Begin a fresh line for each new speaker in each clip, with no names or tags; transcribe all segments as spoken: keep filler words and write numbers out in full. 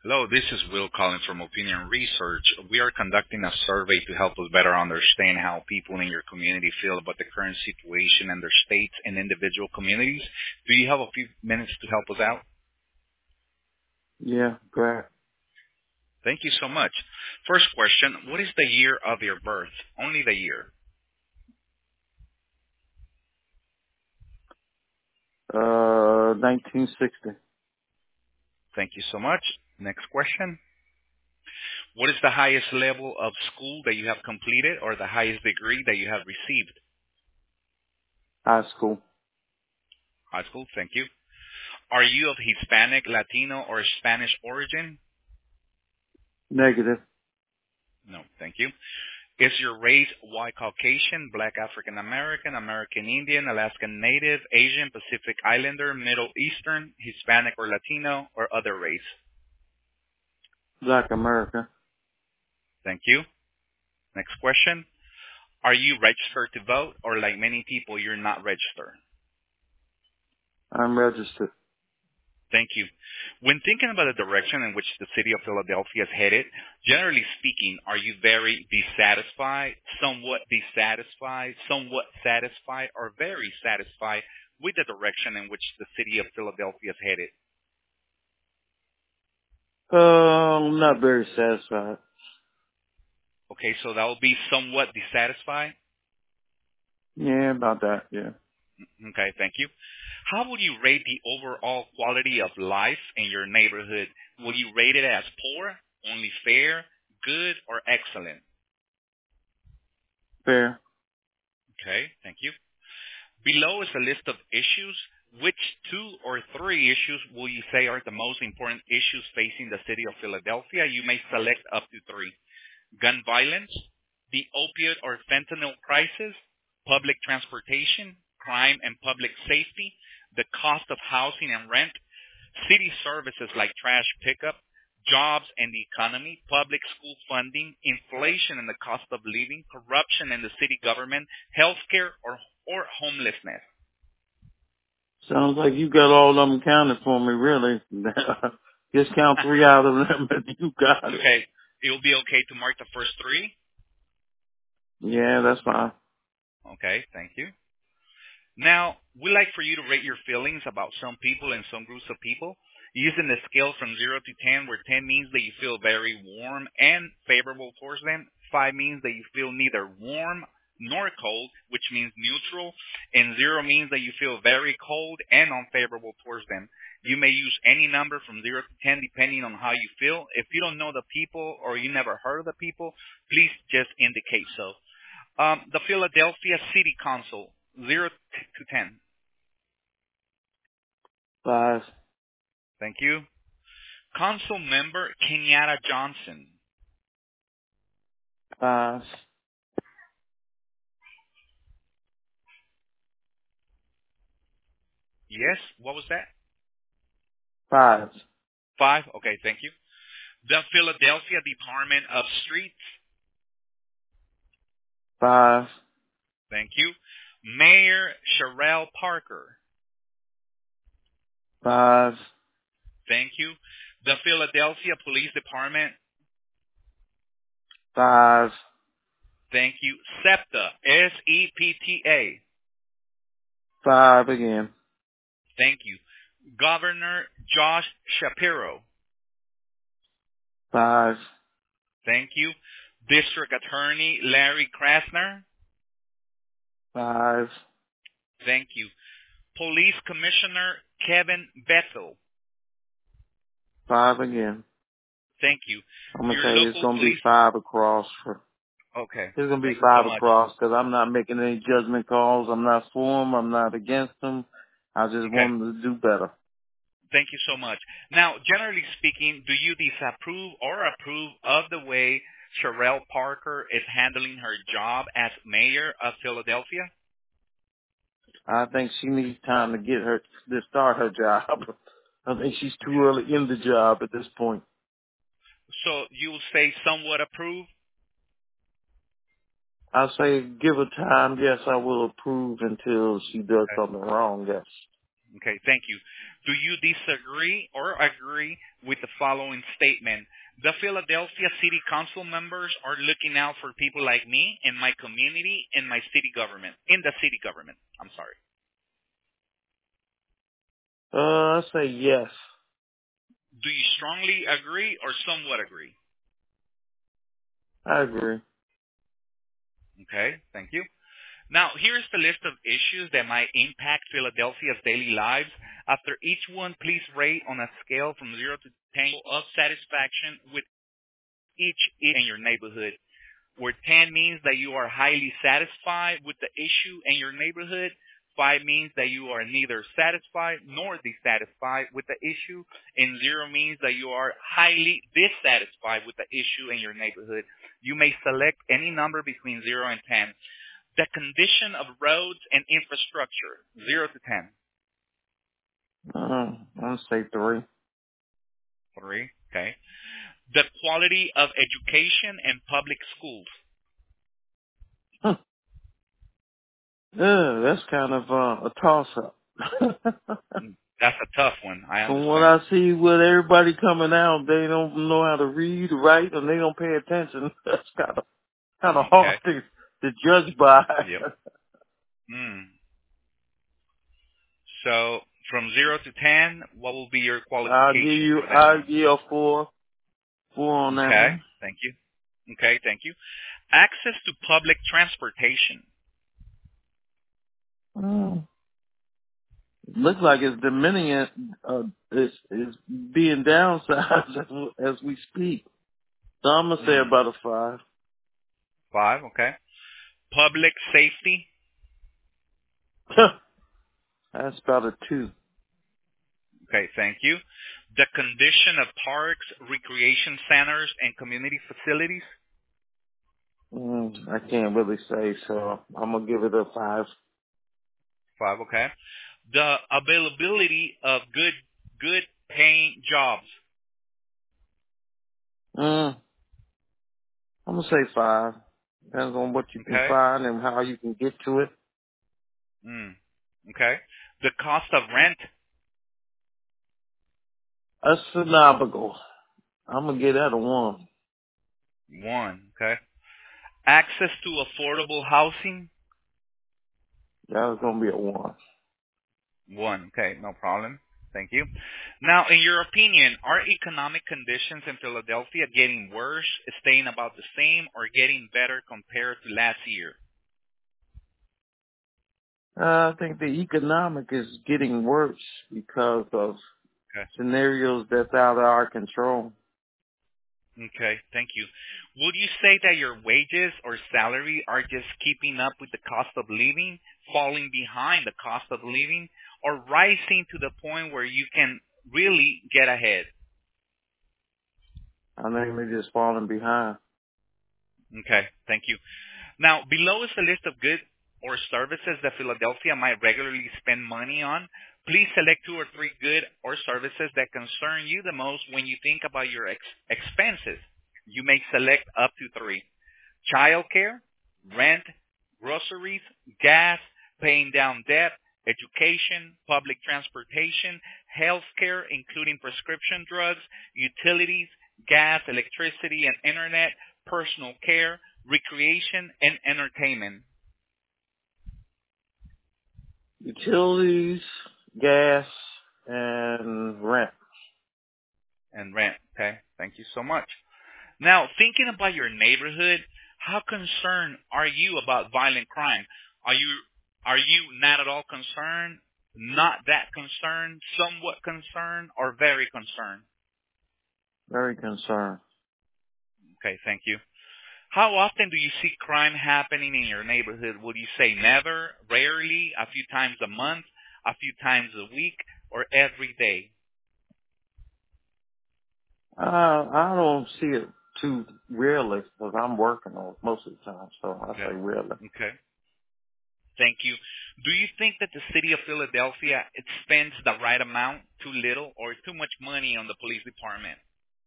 Hello, this is Will calling from Opinion Research. We are conducting a survey to help us better understand how people in your community feel about the current situation in their states and individual communities. Do you have a few minutes to help us out?
Yeah, go ahead.
Thank you so much. First question, what is the year of your birth? Only the year.
Uh, nineteen sixty.
Thank you so much. Next question. What is the highest level of school that you have completed or the highest degree that you have received?
High school.
High school, thank you. Are you of Hispanic, Latino, or Spanish origin?
Negative.
No, thank you. Is your race white Caucasian, black African American, American Indian, Alaskan Native, Asian, Pacific Islander, Middle Eastern, Hispanic or Latino, or other race?
Black America.
Thank you. Next question. Are you registered to vote, or like many people, you're not registered?
I'm registered.
Thank you. When thinking about the direction in which the city of Philadelphia is headed, generally speaking, are you very dissatisfied, somewhat dissatisfied, somewhat satisfied, or very satisfied with the direction in which the city of Philadelphia is headed?
Uh, I'm not very satisfied.
Okay, so that will be somewhat dissatisfied.
Yeah, about that, yeah.
Okay, thank you. How would you rate the overall quality of life in your neighborhood? Will you rate it as poor, only fair, good, or excellent?
Fair.
Okay, thank you. Below is a list of issues. Which two or three issues will you say are the most important issues facing the city of Philadelphia? You may select up to three. Gun violence, the opioid or fentanyl crisis, public transportation, crime and public safety, the cost of housing and rent, city services like trash pickup, jobs and the economy, public school funding, inflation and the cost of living, corruption in the city government, healthcare, or or homelessness.
Sounds like you got all of them counted for me, really. Just count three out of them and you got it.
Okay. It will be okay to mark the first three?
Yeah, that's fine.
Okay, thank you. Now, we like for you to rate your feelings about some people and some groups of people using the scale from zero to ten, where ten means that you feel very warm and favorable towards them. five means that you feel neither warm nor cold, which means neutral, and zero means that you feel very cold and unfavorable towards them. You may use any number from zero to ten depending on how you feel. If you don't know the people or you never heard of the people, please just indicate so. Um, the Philadelphia City Council, zero to ten.
Five.
Thank you. Council member Kenyatta Johnson.
Five.
Yes, what was that?
Five.
Five? Okay, thank you. The Philadelphia Department of Streets.
Five.
Thank you. Mayor Sherelle Parker.
Five.
Thank you. The Philadelphia Police Department.
Five.
Thank you. SEPTA, S E P T A.
Five again.
Thank you. Governor Josh Shapiro.
Five.
Thank you. District Attorney Larry Krasner.
Five.
Thank you. Police Commissioner Kevin Bethel.
Five again.
Thank you.
I'm gonna
Your
say it's
local
gonna be
police.
five across. For,
Okay.
it's gonna be
Thank you so
five
much.
across because I'm not making any judgment calls. I'm not for them. I'm not against them. I just
Okay.
want them to do better.
Thank you so much. Now, generally speaking, do you disapprove or approve of the way Sherelle Parker is handling her job as mayor of Philadelphia?
I think she needs time to get her to start her job. I think she's too early in the job at this point.
So you will say somewhat approve?
I say give her time. Yes, I will approve until she does
Okay.
something wrong. Yes.
Okay, thank you. Do you disagree or agree with the following statement? The Philadelphia City Council members are looking out for people like me and my community and my city government, in the city government. I'm sorry.
Uh, I say yes.
Do you strongly agree or somewhat agree?
I agree.
Okay, thank you. Now, here's the list of issues that might impact Philadelphia's daily lives. After each one, please rate on a scale from zero to ten of satisfaction with each in your neighborhood, where ten means that you are highly satisfied with the issue in your neighborhood. five means that you are neither satisfied nor dissatisfied with the issue, and zero means that you are highly dissatisfied with the issue in your neighborhood. You may select any number between zero and ten. The condition of roads and infrastructure, zero to ten.
Uh, I'll say three.
three, okay. The quality of education and public schools.
Huh. Yeah, that's kind of uh, a toss-up.
That's a tough one. I understand.
From what I see with everybody coming out, they don't know how to read or write, and they don't pay attention. That's kind of kind of
Okay.
hard to, to judge by.
Yep. Mm. So from zero to ten, what will be your qualification?
I'll give you,
for that
I'll
one?
give you a four, four on that
Okay.
one.
Thank you. Okay. Thank you. Access to public transportation.
Mm. Looks like it's diminishing, uh, it's, it's being downsized as, as we speak. So I'm gonna say
Mm.
about a five.
Five. Okay. Public safety.
That's about a two.
Okay. Thank you. The condition of parks, recreation centers, and community facilities.
Mm, I can't really say, so I'm gonna give it a five.
Five. Okay. The availability of good, good paying jobs.
Mm, I'm gonna say five. Depends on what you can
Okay.
find and how you can get to it.
Mm. Okay. The cost of rent.
Astronomical. I'm gonna give that a one.
One. Okay. Access to affordable housing.
That was gonna be a one.
One. Okay. No problem. Thank you. Now, in your opinion, are economic conditions in Philadelphia getting worse, staying about the same, or getting better compared to last year?
Uh, I think the economic is getting worse because of
Okay.
scenarios that's out of our control.
Okay, thank you. Would you say that your wages or salary are just keeping up with the cost of living, falling behind the cost of living, or rising to the point where you can really get ahead?
I think we're just falling behind.
Okay, thank you. Now, below is a list of goods or services that Philadelphia might regularly spend money on. Please select two or three good or services that concern you the most when you think about your ex- expenses. You may select up to three. Childcare, rent, groceries, gas, paying down debt, education, public transportation, healthcare, including prescription drugs, utilities, gas, electricity, and internet, personal care, recreation, and entertainment.
Utilities, gas, and rent.
And rent. Okay. Thank you so much. Now, thinking about your neighborhood, how concerned are you about violent crime? Are you are you not at all concerned, not that concerned, somewhat concerned, or very concerned?
Very concerned.
Okay, thank you. How often do you see crime happening in your neighborhood? Would you say never, rarely, a few times a month, a few times a week, or every day?
Uh, I don't see it too rarely because I'm working on it most of the time, so I
Okay.
say rarely.
Okay. Thank you. Do you think that the city of Philadelphia it spends the right amount, too little, or too much money on the police department?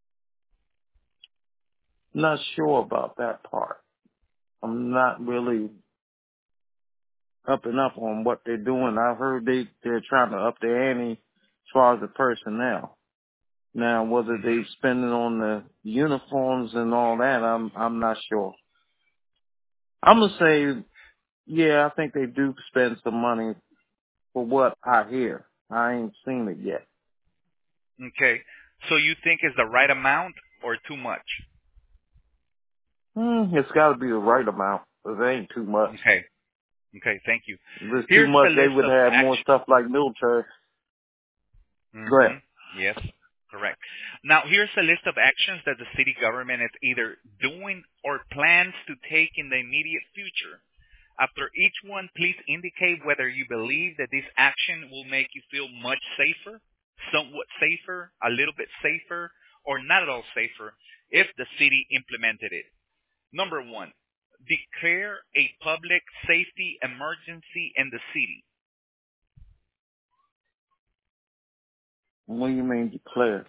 Not sure about that part. I'm not really up and up on what they're doing. I heard they they're trying to up the ante far as the personnel. Now, whether
Mm-hmm.
they spend it on the uniforms and all that, I'm I'm not sure. I'm gonna say, yeah, I think they do spend some money for what I hear. I ain't seen it yet.
Okay. So you think it's the right amount or too much?
Hmm, it's got to be the right amount. It ain't too much.
Okay. Okay, thank you.
If it's too
Here's the
much, they
list
would
of
have more
actions.
stuff like military. Go
Mm-hmm.
ahead.
Yes, correct. Now, here's a list of actions that the city government is either doing or plans to take in the immediate future. After each one, please indicate whether you believe that this action will make you feel much safer, somewhat safer, a little bit safer, or not at all safer if the city implemented it. Number one, declare a public safety emergency in the city,
What do you mean declare?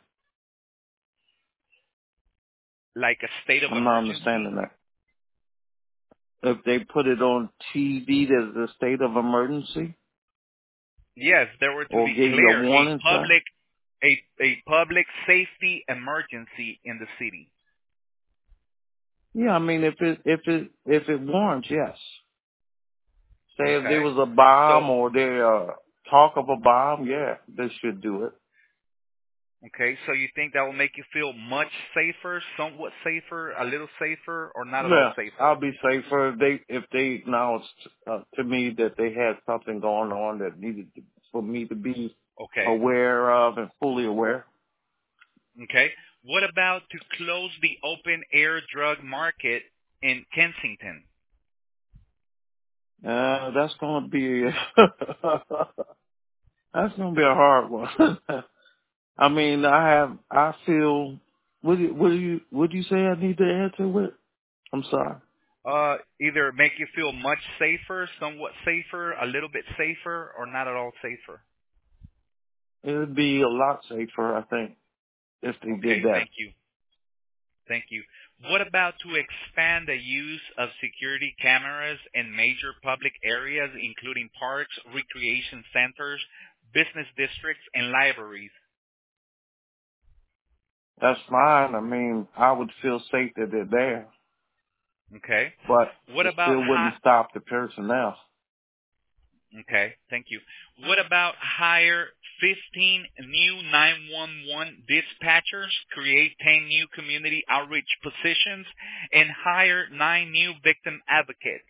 like a state of
I'm not
emergency.
understanding that. If they put it on T V as a state of emergency
Yes, there were to
or give you a
declare a
warning sign?
public a, a public safety emergency in the city.
Yeah, I mean, if it if it if it warrants, yes. Say if there
Okay.
was a
So,
bomb or there uh, talk of a bomb, yeah, they should do it.
okay, so you think that will make you feel much safer, somewhat safer, a little safer, or not at all
Yeah,
safer?
I'll be safer if they if they acknowledged uh, to me that they had something going on that needed to, for me to be
Okay.
aware of and fully aware.
Okay. What about to close the open air drug market in Kensington?
Uh, that's gonna be that's gonna be a hard one. I mean, I have I feel. What do you, what do you what do you say I need to answer with? I'm sorry.
Uh, either make you feel much safer, somewhat safer, a little bit safer, or not at all safer.
It would be a lot safer, I think, if they did
Okay,
that.
thank you. Thank you. What about to expand the use of security cameras in major public areas, including parks, recreation centers, business districts, and libraries?
That's fine. I mean, I would feel safe that they're there,
Okay.
but
What
it
about
still wouldn't
hi-
stop the personnel.
Okay, thank you. What about hire fifteen new nine one one dispatchers, create ten new community outreach positions, and hire nine new victim advocates?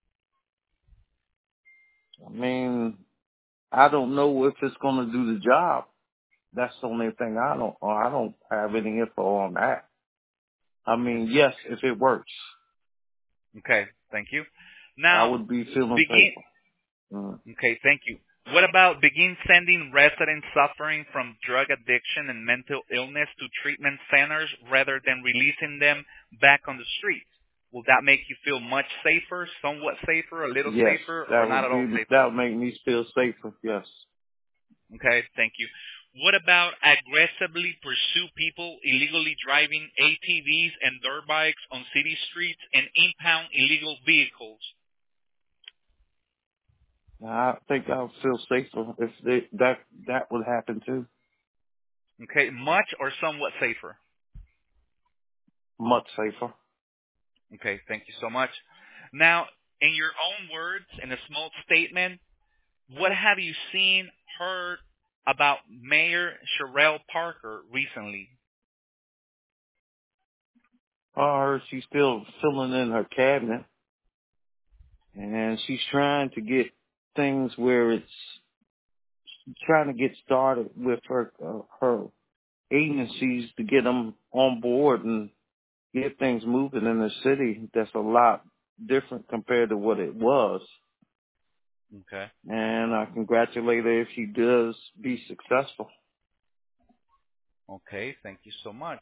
I mean, I don't know if it's going to do the job. That's the only thing I don't, or I don't have any info on that. I mean, yes, if it works,
Okay, thank you.
I
Now,
would be feeling
begin.
safer. Mm.
Okay, thank you. What about begin sending residents suffering from drug addiction and mental illness to treatment centers rather than releasing them back on the streets? Will that make you feel much safer, somewhat safer, a little
Yes,
safer, or
that
not
would
at all
be,
safer?
that would make me feel safer. Yes.
Okay, thank you. What about aggressively pursue people illegally driving A T Vs and dirt bikes on city streets and impound illegal vehicles?
I think I would feel safer if they, that, that would happen too.
Okay, much or somewhat safer?
Much safer.
Okay, thank you so much. Now, in your own words, in a small statement, what have you seen, heard about Mayor Sherelle Parker recently?
I heard she's still filling in her cabinet, and she's trying to get things where it's trying to get started with her uh, her agencies to get them on board and get things moving in the city. That's a lot different compared to what it was.
Okay.
And I congratulate her if she does be successful.
Okay, thank you so much.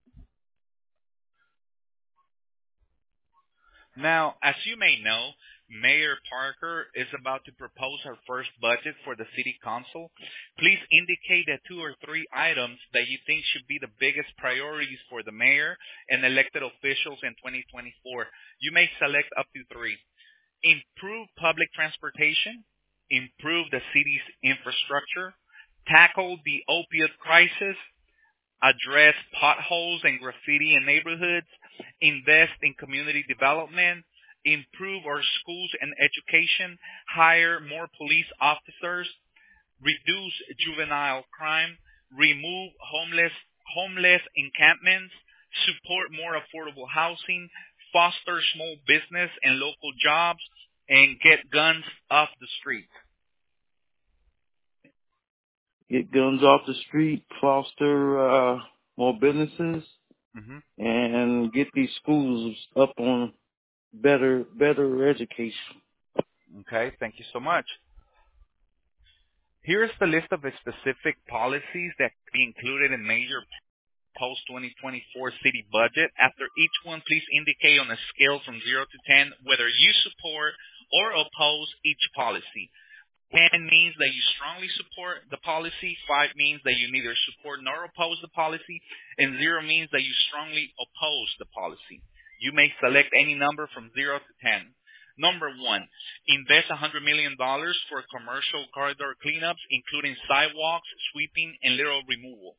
Now, as you may know, Mayor Parker is about to propose her first budget for the city council. Please indicate the two or three items that you think should be the biggest priorities for the mayor and elected officials in twenty twenty-four. You may select up to three. Improve public transportation, improve the city's infrastructure, tackle the opioid crisis, address potholes and graffiti in neighborhoods, invest in community development, improve our schools and education, hire more police officers, reduce juvenile crime, remove homeless homeless encampments, support more affordable housing, foster small business and local jobs, and get guns off the street.
Get guns off the street, foster uh, more businesses,
Mm-hmm.
and get these schools up on better better education.
Okay, thank you so much. Here is the list of the specific policies that can be included in major post twenty twenty-four city budget. After each one, please indicate on a scale from zero to ten whether you support or oppose each policy. ten means that you strongly support the policy, five means that you neither support nor oppose the policy, and zero means that you strongly oppose the policy. You may select any number from zero to ten. Number one, invest one hundred million dollars for commercial corridor cleanups, including sidewalks, sweeping, and litter removal.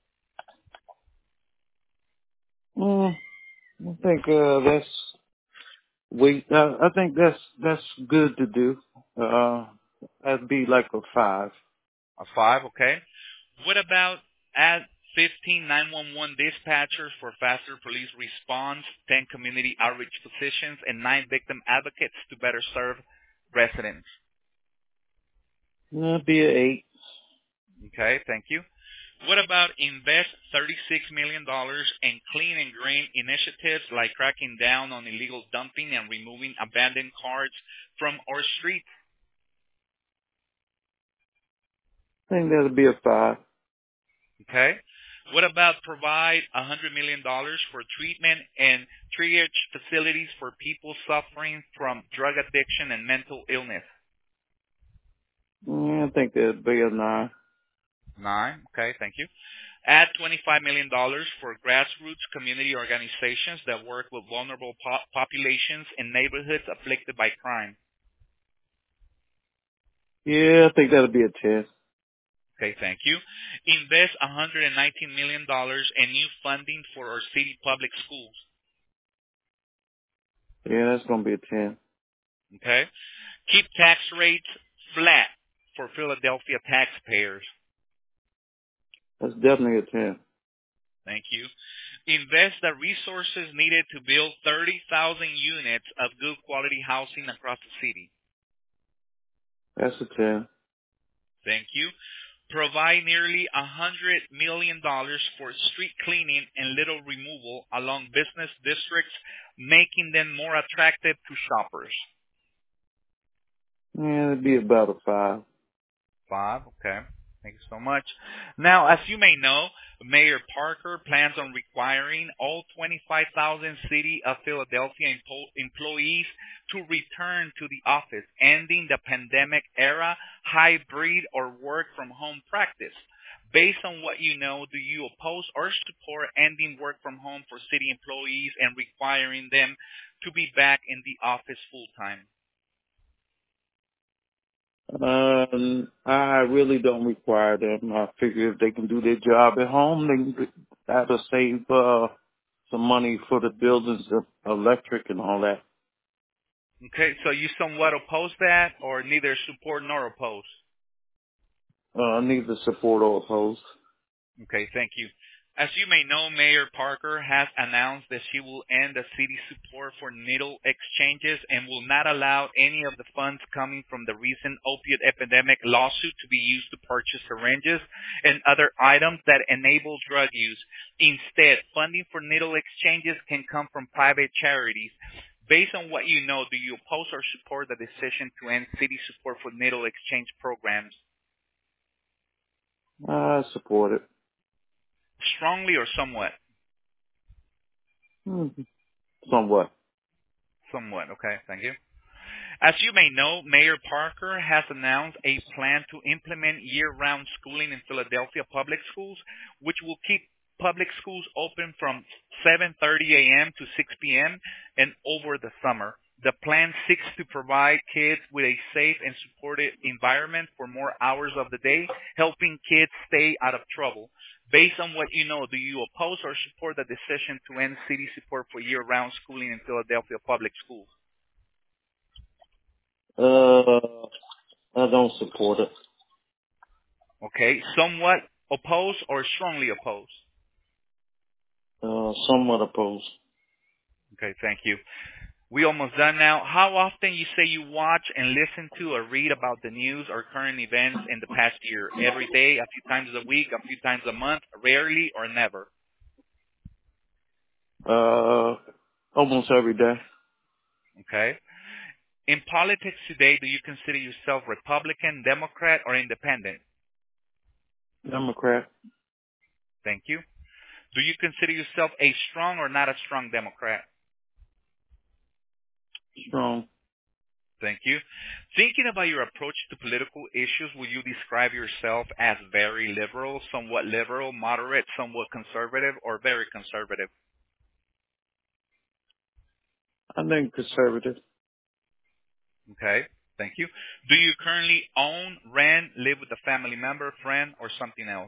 Mm, I think uh, that's wait. Uh, I think that's that's good to do. Uh, that'd be like a five.
A five, okay. What about add fifteen nine one one dispatchers for faster police response, ten community outreach positions, and nine victim advocates to better serve residents?
That'd be an eight.
Okay, thank you. What about invest thirty-six million dollars in clean and green initiatives like cracking down on illegal dumping and removing abandoned cars from our streets?
I think that'd be a five.
Okay. What about provide one hundred million dollars for treatment and triage facilities for people suffering from drug addiction and mental illness?
Yeah, I think that'd be a nine.
Nine. Okay, thank you. Add twenty-five million dollars for grassroots community organizations that work with vulnerable po- populations in neighborhoods afflicted by crime.
Yeah, I think that'd be a ten.
Okay, thank you. Invest one hundred nineteen million dollars in new funding for our city public schools.
Yeah, that's gonna be a ten.
Okay. Keep tax rates flat for Philadelphia taxpayers.
That's definitely a ten.
Thank you. Invest the resources needed to build thirty thousand units of good quality housing across the city.
That's a ten.
Thank you. Provide nearly one hundred million dollars for street cleaning and litter removal along business districts, making them more attractive to shoppers.
Yeah, it'd be about a five.
Five, okay. Thank you so much. Now, as you may know, Mayor Parker plans on requiring all twenty-five thousand City of Philadelphia empo- employees to return to the office, ending the pandemic era hybrid or work from home practice. Based on what you know, do you oppose or support ending work from home for city employees and requiring them to be back in the office full time?
Um, I really don't require them. I figure if they can do their job at home, they can, that'll save uh, some money for the buildings, the electric and all that.
Okay, so you somewhat oppose that, or neither support nor oppose?
Uh, neither support or oppose.
Okay, thank you. As you may know, Mayor Parker has announced that she will end the city support for needle exchanges and will not allow any of the funds coming from the recent opioid epidemic lawsuit to be used to purchase syringes and other items that enable drug use. Instead, funding for needle exchanges can come from private charities. Based on what you know, do you oppose or support the decision to end city support for needle exchange programs?
I support it.
Strongly or somewhat?
Hmm. Somewhat.
Somewhat, okay, thank you. As you may know, Mayor Parker has announced a plan to implement year-round schooling in Philadelphia public schools, which will keep public schools open from seven thirty a.m. to six p.m. and over the summer. The plan seeks to provide kids with a safe and supportive environment for more hours of the day, helping kids stay out of trouble. Based on what you know, do you oppose or support the decision to end city support for year-round schooling in Philadelphia public schools?
Uh, I don't support it.
Okay, somewhat oppose or strongly oppose?
Uh, somewhat opposed.
Okay, thank you. We almost done now. How often you say you watch and listen to or read about the news or current events in the past year? Every day, a few times a week, a few times a month, rarely, or never?
Uh, almost every day.
Okay. In politics today, do you consider yourself Republican, Democrat, or Independent?
Democrat.
Thank you. Do you consider yourself a strong or not a strong Democrat?
Strong.
Thank you. Thinking about your approach to political issues, will you describe yourself as very liberal, somewhat liberal, moderate, somewhat conservative, or very conservative?
I think conservative.
Okay. Thank you. Do you currently own, rent, live with a family member, friend, or something else?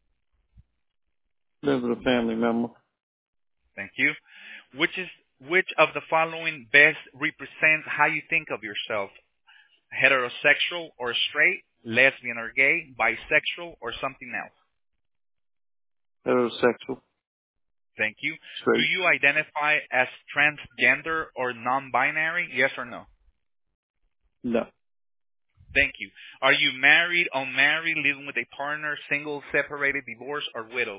Live with a family member.
Thank you. Which is which of the following best represents how you think of yourself? Heterosexual or straight, lesbian or gay, bisexual, or something else?
Heterosexual.
Thank you. Do
Straight.
you identify as transgender or non-binary? Yes or no?
No.
Thank you. Are you married, unmarried, living with a partner, single, separated, divorced, or widowed?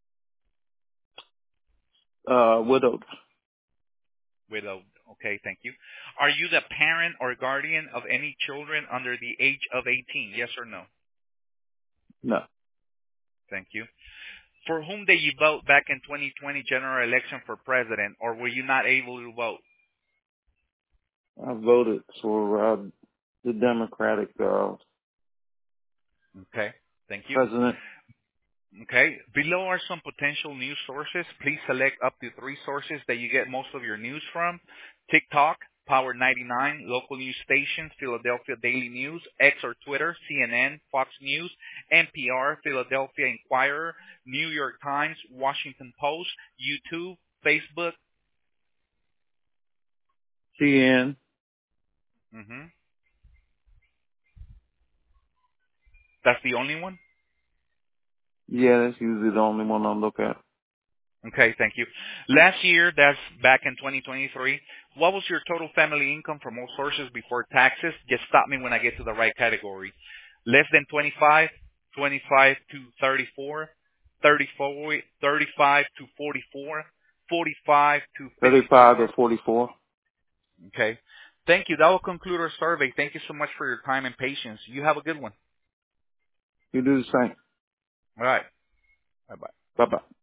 Uh, widowed.
Widowed. Okay, thank you. Are you the parent or guardian of any children under the age of eighteen? Yes or no?
No.
Thank you. For whom did you vote back in twenty twenty general election for president, or were you not able to vote?
I voted for, uh, the Democratic, uh,
Okay, thank you.
president.
Okay, below are some potential news sources. Please select up to three sources that you get most of your news from. TikTok, Power ninety-nine, local news stations, Philadelphia Daily News, X or Twitter, C N N, Fox News, N P R, Philadelphia Inquirer, New York Times, Washington Post, YouTube, Facebook.
C N.
hmm That's the only one?
Yeah, that's usually the only one I look at.
Okay, thank you. Last year, that's back in twenty twenty-three, what was your total family income from all sources before taxes? Just stop me when I get to the right category. Less than twenty-five, twenty-five to thirty-four, thirty-four, thirty-five to forty-four, forty-five to
thirty-five or
fifty-four.
forty-four.
Okay. Thank you. That will conclude our survey. Thank you so much for your time and patience. You have a good one.
You do the same.
All right. Bye-bye.
Bye-bye.